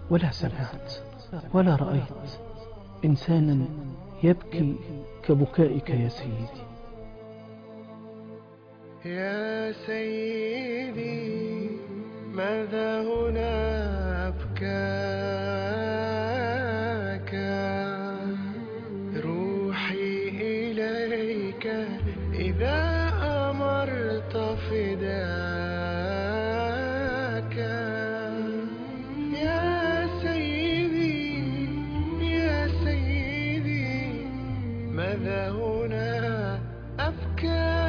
ولا سمعت ولا رأيت إنسانا يبكي كبكائك يا سيدي. يا سيدي ماذا هنا أبكاك؟ روحي إليك إذا أمرت فداك. يا سيدي يا سيدي ماذا هنا أبكاك؟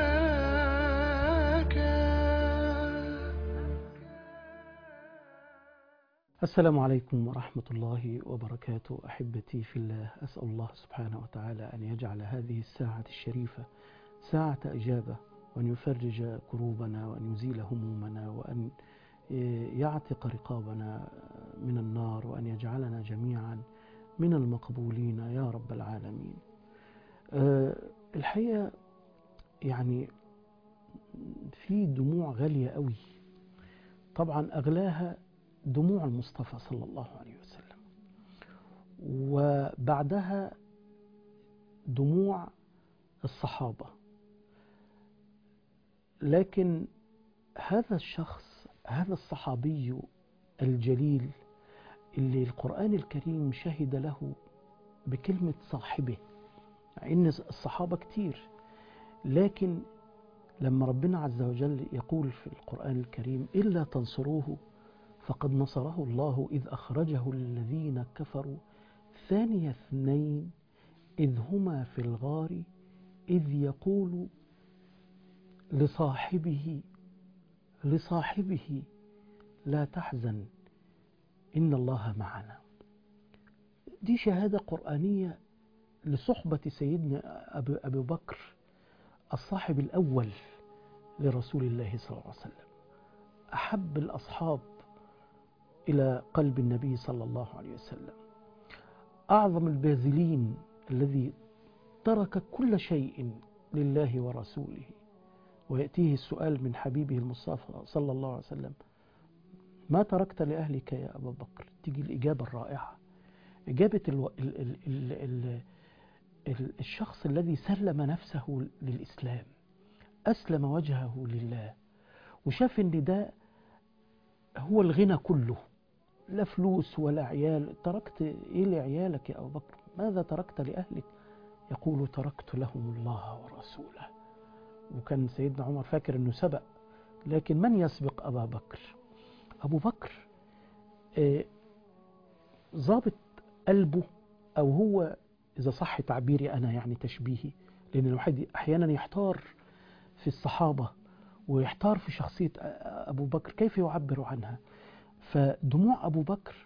السلام عليكم ورحمة الله وبركاته. أحبتي في الله، أسأل الله سبحانه وتعالى أن يجعل هذه الساعة الشريفة ساعة إجابة، وأن يفرج كروبنا، وأن يزيل همومنا، وأن يعتق رقابنا من النار، وأن يجعلنا جميعا من المقبولين يا رب العالمين. الحقيقة يعني في دموع غالية قوي، طبعا أغلاها دموع المصطفى صلى الله عليه وسلم، وبعدها دموع الصحابة. لكن هذا الشخص، هذا الصحابي الجليل اللي القرآن الكريم شهد له بكلمة صاحبه، مع إن الصحابة كتير، لكن لما ربنا عز وجل يقول في القرآن الكريم إلا تنصروه فقد نصره الله إذ أخرجه الذين كفروا ثاني اثنين إذ هما في الغار إذ يقول لصاحبه لا تحزن إن الله معنا. دي شهادة قرآنية لصحبة سيدنا أبي بكر، الصاحب الأول لرسول الله صلى الله عليه وسلم، أحب الأصحاب إلى قلب النبي صلى الله عليه وسلم، أعظم الباذلين الذي ترك كل شيء لله ورسوله. ويأتيه السؤال من حبيبه المصطفى صلى الله عليه وسلم: ما تركت لأهلك يا أبا بكر؟ تيجي الإجابة الرائعة، إجابة الشخص الذي سلم نفسه للإسلام، أسلم وجهه لله، وشاف إن ده هو الغنى كله، لا فلوس ولا عيال. تركت إيه لعيالك يا أبو بكر؟ ماذا تركت لأهلك؟ يقول تركت لهم الله ورسوله. وكان سيدنا عمر فاكر أنه سبق، لكن من يسبق أبا بكر؟ أبو بكر ضابط قلبه، أو هو إذا صح تعبيري أنا يعني تشبيهي، لأن الواحد أحيانا يحتار في الصحابة ويحتار في شخصية أبو بكر كيف يعبر عنها. فدموع أبو بكر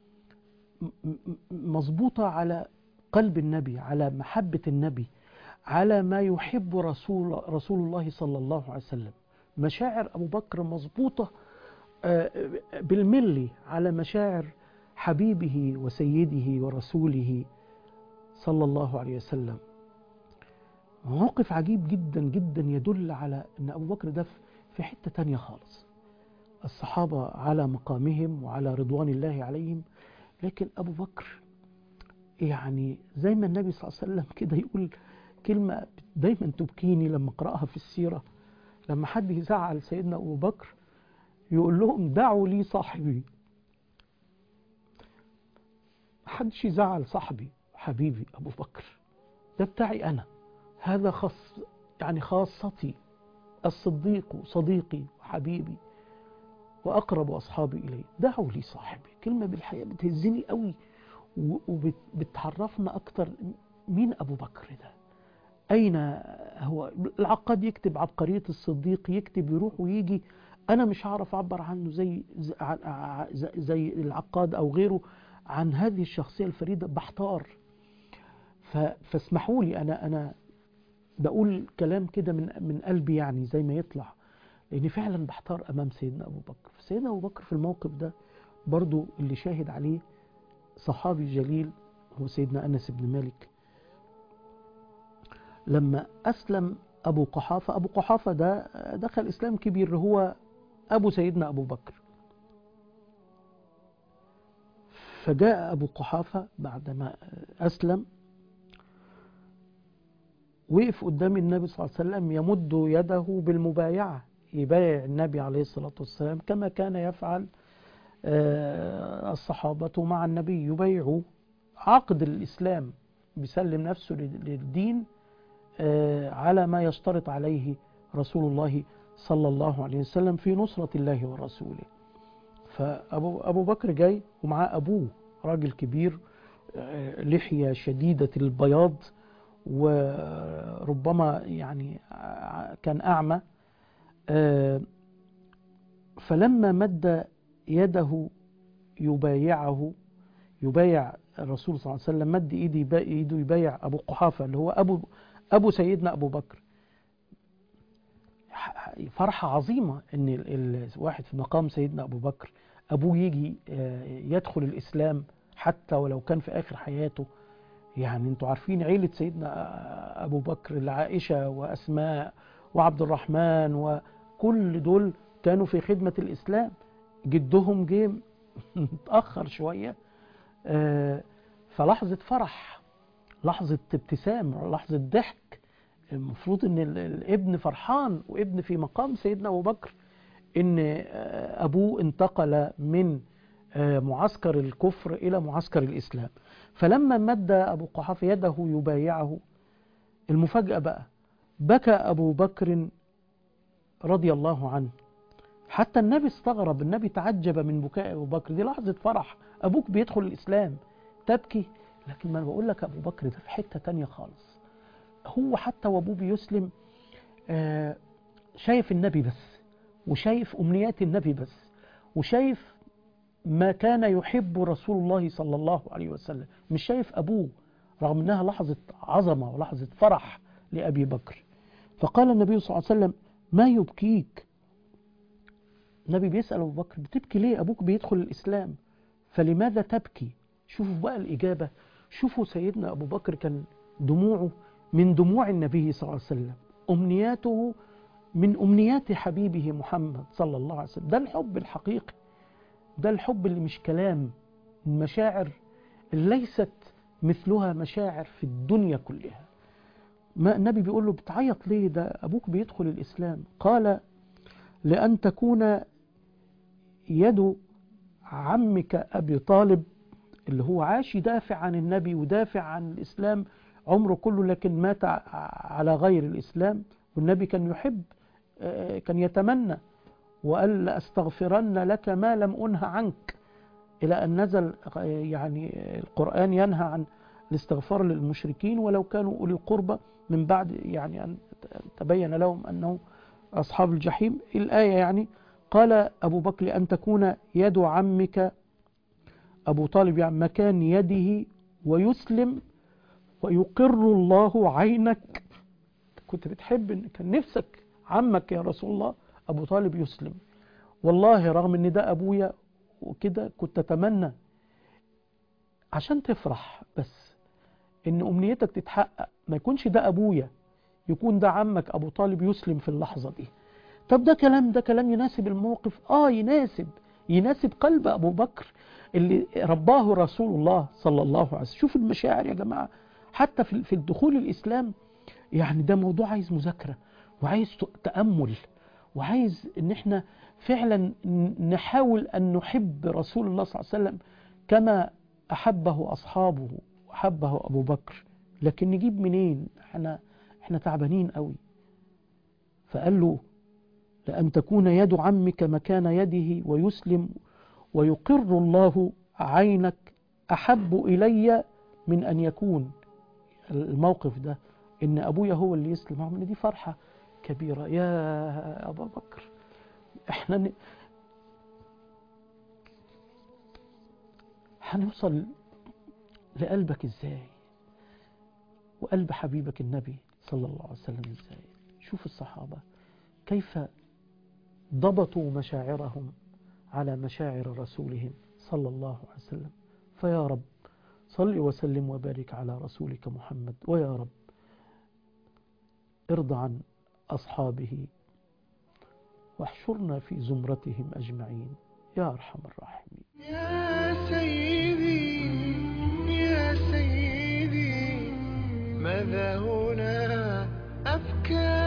مضبوطة على قلب النبي، على محبة النبي، على ما يحب رسول الله صلى الله عليه وسلم. مشاعر أبو بكر مضبوطة بالملي على مشاعر حبيبه وسيده ورسوله صلى الله عليه وسلم. موقف عجيب جدا جدا يدل على أن أبو بكر ده في حتة تانية خالص. الصحابة على مقامهم وعلى رضوان الله عليهم، لكن أبو بكر يعني زي ما النبي صلى الله عليه وسلم كده يقول كلمة دايما تبكيني لما أقرأها في السيرة، لما حد يزعل سيدنا أبو بكر يقول لهم دعوا لي صاحبي. محدش يزعل صاحبي حبيبي أبو بكر، ده بتاعي أنا، هذا خاص يعني خاصتي، الصديق صديقي وحبيبي وأقرب أصحابي إلي، دعوا لي صاحبي. كلمة بالحقيقة بتهزني قوي وبتعرفنا أكتر مين أبو بكر ده، أين هو. العقاد يكتب عبقرية الصديق، يكتب يروح ويجي، أنا مش هعرف أعبر عنه زي العقاد أو غيره عن هذه الشخصية الفريدة، بحتار. فاسمحوا لي أنا بقول كلام كده من قلبي، يعني زي ما يطلع، لأني فعلا بحتار أمام سيدنا أبو بكر. سيدنا أبو بكر في الموقف ده برضو اللي شاهد عليه صحابي جليل هو سيدنا أنس بن مالك. لما أسلم أبو قحافة ده دخل إسلام كبير، هو أبو سيدنا أبو بكر. فجاء أبو قحافة بعدما أسلم، وقف قدام النبي صلى الله عليه وسلم يمد يده بالمبايعة، يبايع النبي عليه الصلاة والسلام كما كان يفعل الصحابة مع النبي، يبايعوا عقد الإسلام، بيسلم نفسه للدين على ما يشترط عليه رسول الله صلى الله عليه وسلم في نصرة الله ورسوله. فأبو بكر جاي ومعاه أبوه راجل كبير، لحية شديدة البياض، وربما يعني كان أعمى. فلما مد يده يبايع الرسول صلى الله عليه وسلم، مد ايده يبايع أبو قحافة اللي هو أبو سيدنا أبو بكر. فرحة عظيمة إن الواحد في مقام سيدنا أبو بكر أبوه يجي يدخل الإسلام حتى ولو كان في آخر حياته. يعني انتوا عارفين عيلة سيدنا أبو بكر، العائشة وأسماء وعبد الرحمن وكل دول كانوا في خدمة الإسلام. جدهم جه متأخر شوية، فلحظة فرح، لحظة ابتسام، لحظة ضحك. المفروض ان الابن فرحان، وابن في مقام سيدنا أبو بكر ان أبوه انتقل من معسكر الكفر إلى معسكر الإسلام. فلما مد أبو قحافة يده يبايعه، المفاجأة بقى بكى أبو بكر رضي الله عنه، حتى النبي استغرب، النبي تعجب من بكاء أبو بكر. دي لحظة فرح، أبوك بيدخل الإسلام تبكي. لكن ما بقول لك أبو بكر ده في حتة تانية خالص. هو حتى وأبوه بيسلم شايف النبي بس، وشايف أمنيات النبي بس، وشايف ما كان يحب رسول الله صلى الله عليه وسلم، مش شايف أبوه، رغم أنها لحظة عظمة ولحظة فرح لأبي بكر. فقال النبي صلى الله عليه وسلم: ما يبكيك؟ النبي بيسأل أبو بكر: بتبكي ليه؟ أبوك بيدخل الإسلام، فلماذا تبكي؟ شوفوا بقى الإجابة. شوفوا سيدنا أبو بكر كان دموعه من دموع النبي صلى الله عليه وسلم، أمنياته من أمنيات حبيبه محمد صلى الله عليه وسلم. ده الحب الحقيقي، ده الحب اللي مش كلام، المشاعر ليست مثلها مشاعر في الدنيا كلها. ما النبي بيقول له: بتعيط ليه؟ ده أبوك بيدخل الإسلام. قال: لأن تكون يد عمك أبي طالب، اللي هو عاش يدافع عن النبي ودافع عن الإسلام عمره كله، لكن مات على غير الإسلام. والنبي كان يحب، كان يتمنى، وقال: لأستغفرن لك ما لم أنه عنك، إلى أن نزل يعني القرآن ينهى عن الاستغفار للمشركين ولو كانوا أولي القربى من بعد يعني أن تبين لهم أنه أصحاب الجحيم. الآية يعني قال أبو بكر: أن تكون يد عمك أبو طالب يعني مكان يده ويسلم ويقر الله عينك. كنت بتحب، كان نفسك عمك يا رسول الله أبو طالب يسلم. والله رغم أن ده أبويا وكده كنت أتمنى عشان تفرح بس إن أمنيتك تتحقق، ما يكونش ده أبويا، يكون ده عمك أبو طالب يسلم في اللحظة دي. طب ده كلام يناسب الموقف؟ يناسب قلب أبو بكر اللي رباه رسول الله صلى الله عليه وسلم. شوف المشاعر يا جماعة، حتى في الدخول الإسلام. يعني ده موضوع عايز مذاكرة، وعايز تأمل، وعايز ان احنا فعلا نحاول ان نحب رسول الله صلى الله عليه وسلم كما احبه اصحابه وحبه ابو بكر. لكن نجيب منين؟ احنا تعبانين قوي. فقال له: لأن تكون يد عمك مكان يده ويسلم ويقر الله عينك أحب إلي من أن يكون الموقف ده إن أبويا هو اللي يسلم. رغم إن دي فرحة كبيرة يا أبا بكر. إحنا هنوصل لقلبك إزاي؟ وقلب حبيبك النبي صلى الله عليه وسلم إزاي؟ شوف الصحابة كيف ضبطوا مشاعرهم على مشاعر رسولهم صلى الله عليه وسلم. فيا رب صل وسلم وبارك على رسولك محمد، ويا رب ارض عن أصحابه واحشرنا في زمرتهم أجمعين يا أرحم الراحمين. يا سيدي ماذا هنا أبكى